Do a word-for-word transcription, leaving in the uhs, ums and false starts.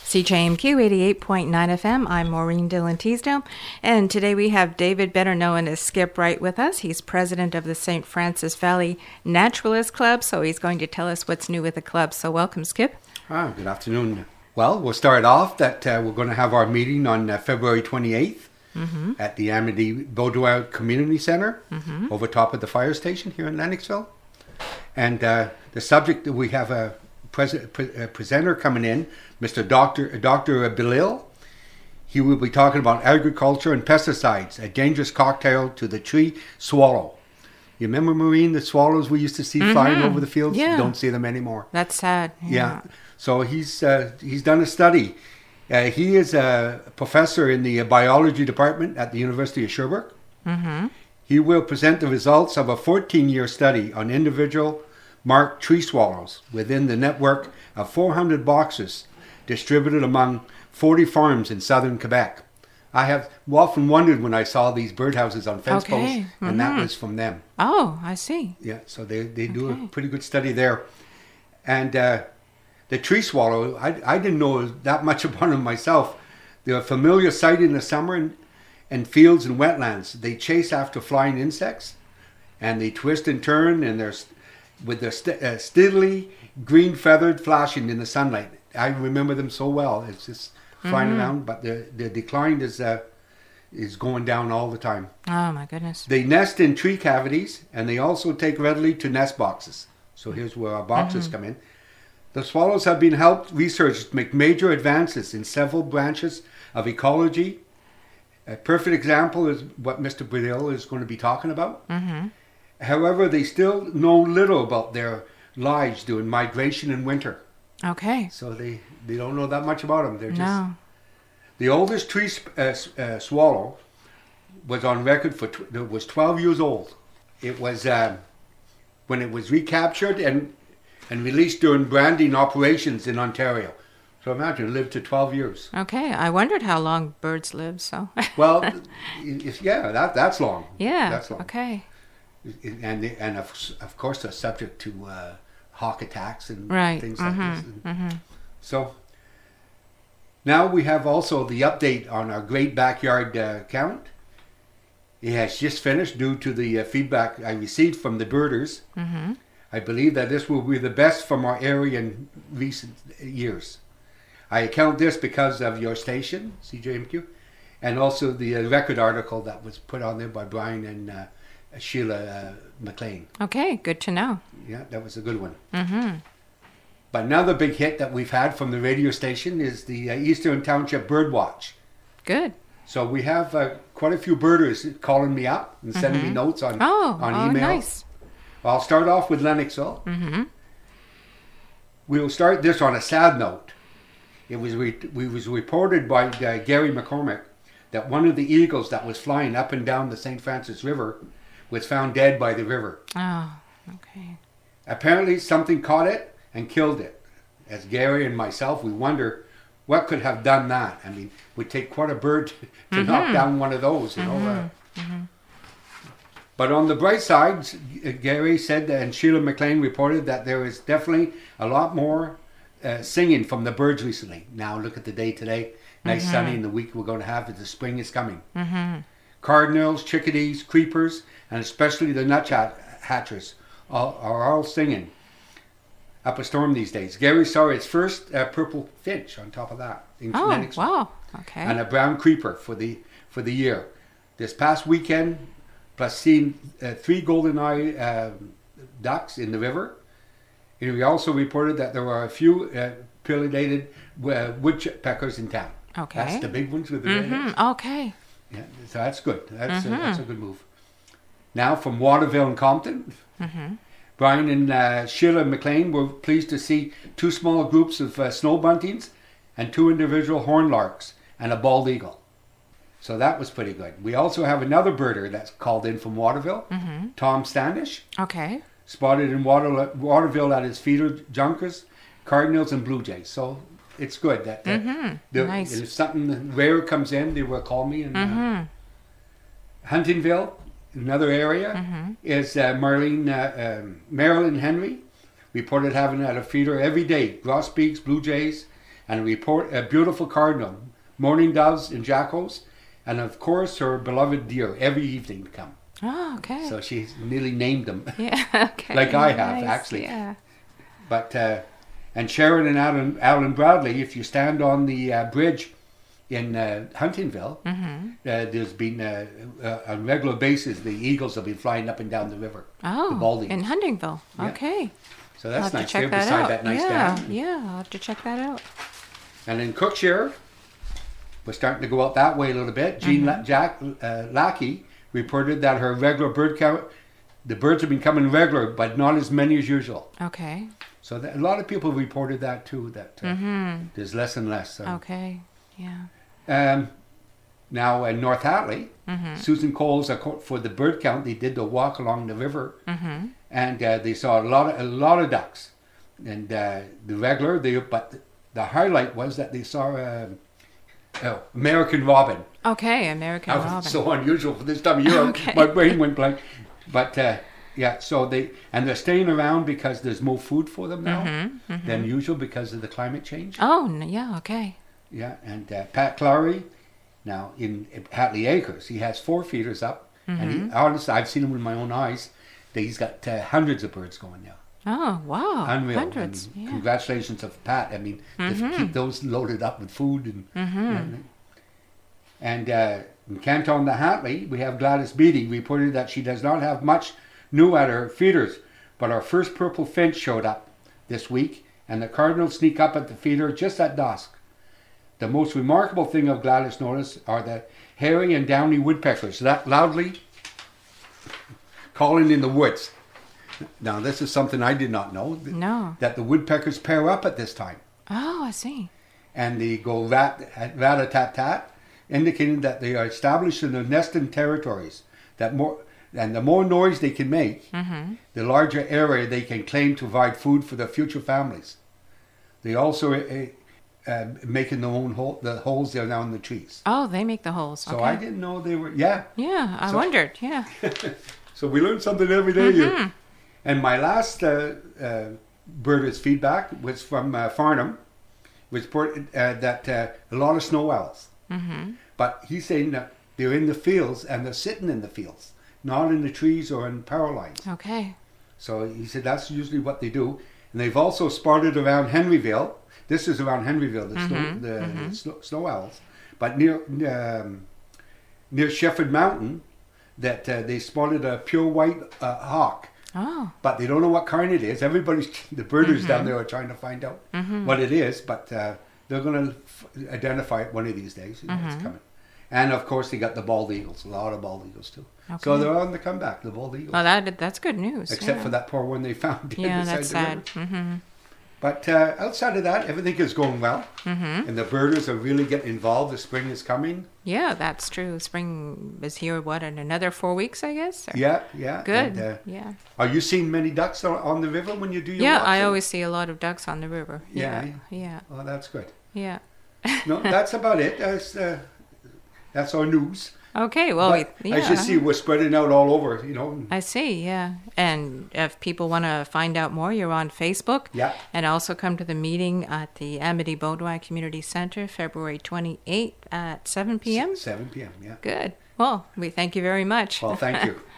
C J M Q eighty-eight point nine F M. I'm Maureen Dillon Teasdale, and today we have David, better known as Skip Wright, with us. He's president of the Saint Francis Valley Naturalist Club, so he's going to tell us what's new with the club. So welcome, Skip. Ah, good afternoon. Well, we'll start off that uh, we're going to have our meeting on uh, February twenty-eighth mm-hmm. at the Amity Beaudoin Community Center mm-hmm. over top of the fire station here in Lennoxville. And uh, the subject that we have a Pres- pre- uh, presenter coming in, Mister Doctor Doctor Belil. He will be talking about agriculture and pesticides, a dangerous cocktail to the tree swallow. You remember, Maureen, the swallows we used to see mm-hmm. flying over the fields? Yeah. You don't see them anymore. That's sad. Yeah. yeah. So he's uh, he's done a study. Uh, he is a professor in the biology department at the University of Sherbrooke. Mm-hmm. He will present the results of a fourteen-year study on individual marked tree swallows within the network of four hundred boxes distributed among forty farms in southern Quebec. I have often wondered when I saw these birdhouses on fence okay. posts, and mm-hmm. that was from them. Oh, I see. Yeah, so they, they do okay. a pretty good study there. And uh, the tree swallow, I, I didn't know that much about them myself. They're a familiar sight in the summer in, in fields and wetlands. They chase after flying insects, and they twist and turn, and they're with their st- uh, steadily green feathered flashing in the sunlight. I remember them so well. It's just flying mm-hmm. around, but the the decline is uh, is going down all the time. Oh my goodness! They nest in tree cavities, and they also take readily to nest boxes. So here's where our boxes mm-hmm. come in. The swallows have been helped researchers make major advances in several branches of ecology. A perfect example is what Mister Bradil is going to be talking about. Mm-hmm. However, they still know little about their lives during migration in winter. Okay. So they, they don't know that much about them. They're just no. The oldest tree uh, uh, swallow was on record for tw- was twelve years old. It was uh, when it was recaptured and and released during branding operations in Ontario. So imagine, it lived to twelve years. Okay, I wondered how long birds live. So well, if, yeah, that that's long. Yeah. That's long. Okay. And and of, of course they're subject to uh, hawk attacks and right. things mm-hmm. like this. And mm-hmm. So now we have also the update on our Great Backyard uh, count. It has just finished due to the uh, feedback I received from the birders. Mm-hmm. I believe that this will be the best from our area in recent years. I account this because of your station, C J M Q, and also the uh, record article that was put on there by Brian and uh, Sheila uh, McLean. Okay, good to know. Yeah, that was a good one. Mm-hmm. But another big hit that we've had from the radio station is the uh, Eastern Township Birdwatch. Good. So we have uh, quite a few birders calling me up and sending mm-hmm. me notes on, oh, on oh, email. Nice. I'll start off with Lennoxville. Mm-hmm. We will start this on a sad note. It was re- we was reported by uh, Gary McCormick that one of the eagles that was flying up and down the Saint Francis River was found dead by the river. Oh, okay. Apparently something caught it and killed it. As Gary and myself, we wonder what could have done that. I mean, it would take quite a bird to mm-hmm. knock down one of those, you mm-hmm. know. Uh, mm-hmm. But on the bright side, Gary said, and Sheila McLean reported that there is definitely a lot more uh, singing from the birds recently. Now look at the day today. Nice mm-hmm. sunny, and the week we're going to have is the spring is coming. Mm-hmm. Cardinals, chickadees, creepers, and especially the nuthatchers all, are all singing up a storm these days. Gary saw his first uh, purple finch on top of that. In oh, Lennoxville. Wow. Okay. And a brown creeper for the for the year. This past weekend, plus seen uh, three golden eye uh, ducks in the river. And we also reported that there were a few uh, pileated uh, woodpeckers in town. Okay. That's the big ones with the mm-hmm. red heads. Okay. Yeah, so that's good. That's, mm-hmm. a, that's a good move. Now from Waterville and Compton, mm-hmm. Brian and uh, Sheila McLean were pleased to see two small groups of uh, snow buntings and two individual horn larks and a bald eagle. So that was pretty good. We also have another birder that's called in from Waterville, mm-hmm. Tom Standish. Okay. Spotted in Water, Waterville at his feeder junkers, cardinals and blue jays. So it's good that uh, mm-hmm. the, nice. if something rare comes in, they will call me. And mm-hmm. uh, Huntingville, another area, mm-hmm. is uh, Marlene, uh, um, Marilyn Henry reported having at a feeder every day grosbeaks, blue jays, and report a beautiful cardinal, mourning doves and jackals, and of course her beloved deer every evening to come. Oh, okay. So she's nearly named them. Yeah, okay. Like I have, Nice, actually. Yeah. But uh, and Sharon and Alan, Alan Bradley, if you stand on the uh, bridge in uh, Huntingville, Mm-hmm. uh, there's been uh, uh, on a regular basis the eagles have been flying up and down the river. Oh, the bald in eagles. Huntingville. Yeah. Okay. So I'll that's have to nice. check They're that beside out. that nice yeah, dam. yeah, I'll have to check that out. And in Cookshire, we're starting to go out that way a little bit. Jean Mm-hmm. La- Jack uh, Lackey reported that her regular bird count, the birds have been coming regular, but not as many as usual. Okay. So that, a lot of people reported that too, that uh, Mm-hmm. there's less and less. So. Okay. Yeah. Um, now in North Hatley, Mm-hmm. Susan Coles, uh, co- for the bird count, they did the walk along the river, Mm-hmm. and uh, they saw a lot of a lot of ducks, and uh, the regular. They but the, the highlight was that they saw uh, oh, American robin. Okay, American That was robin. so unusual for this time of year. Okay. My brain went blank. But uh, yeah, so they and they're staying around because there's more food for them now Mm-hmm, mm-hmm. than usual because of the climate change. Oh, n- yeah, okay. Yeah, and uh, Pat Clary, now in Hatley Acres, he has four feeders up, and he, honestly, I've seen him with my own eyes. That he's got uh, hundreds of birds going now. Oh, wow. Unreal. Hundreds. And Yeah. Congratulations to Pat. I mean, to keep those loaded up with food and. Mm-hmm. And uh, in Canton the Hatley, we have Gladys Beatty reported that she does not have much new at her feeders, but our first purple finch showed up this week, and the cardinals sneak up at the feeder just at dusk. The most remarkable thing of Gladys noticed are the hairy and downy woodpeckers that loudly calling in the woods. Now, this is something I did not know, th- No. that the woodpeckers pair up at this time, Oh, I see. and they go rat, rat-a-tat-tat, indicating that they are established in their nesting territories. That more and the more noise they can make, Mm-hmm. the larger area they can claim to provide food for their future families. They also uh, uh, making their own hole, the holes there now in the trees. Oh, they make the holes. So okay. I didn't know they were. Yeah. Yeah, I So- wondered. Yeah. So we learn something every day here. Mm-hmm. And my last uh, uh, birders feedback was from uh, Farnham, which reported uh, that uh, a lot of snow owls. Mm-hmm. But he's saying that they're in the fields and they're sitting in the fields, not in the trees or in power lines. Okay. So he said that's usually what they do. And they've also spotted around Henryville. This is around Henryville, the, snow, Mhm, the mhm. snow, snow owls. But near um, near Shefford Mountain, that uh, they spotted a pure white uh, hawk. Oh. But they don't know what kind it is. Everybody's the birders down there are trying to find out Mm-hmm. what it is. But uh, they're going to f- identify it one of these days. You know, Mm-hmm. It's coming. And of course, they got the bald eagles. A lot of bald eagles too. So Okay. they're on the comeback. The bald eagles. Well, that that's good news. Except yeah. for that poor one they found. Yeah, beside that's the sad. river. Mm-hmm. But uh, outside of that, everything is going well. Mm-hmm. And the birders are really getting involved. The spring is coming. Yeah, that's true. Spring is here. What in another four weeks, I guess. Or- Yeah, yeah. Good. And, uh, yeah. are you seeing many ducks on, on the river when you do your Yeah, walks? I always see a lot of ducks on the river. Yeah, Yeah. Yeah. Oh, that's good. Yeah. No, that's about it. That's, uh, that's our news. Okay. Well, But we, yeah. as you see, we're spreading out all over, you know. I see, yeah. And if people want to find out more, you're on Facebook. Yeah. And also come to the meeting at the Amity Beaudoin Community Center, February twenty-eighth at seven p.m. seven p.m., yeah. Good. Well, we thank you very much. Well, thank you.